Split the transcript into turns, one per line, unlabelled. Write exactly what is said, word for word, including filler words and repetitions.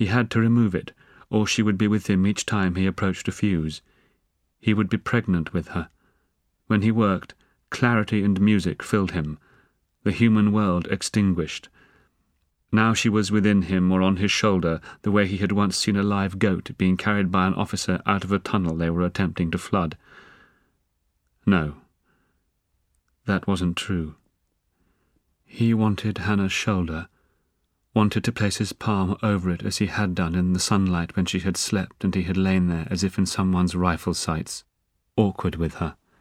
He had to remove it, or she would be with him each time he approached a fuse. He would be pregnant with her. When he worked, clarity and music filled him, the human world extinguished. Now she was within him or on his shoulder, the way he had once seen a live goat being carried by an officer out of a tunnel they were attempting to flood. No, that wasn't true. He wanted Hannah's shoulder, wanted to place his palm over it as he had done in the sunlight when she had slept and he had lain there as if in someone's rifle sights, awkward with her.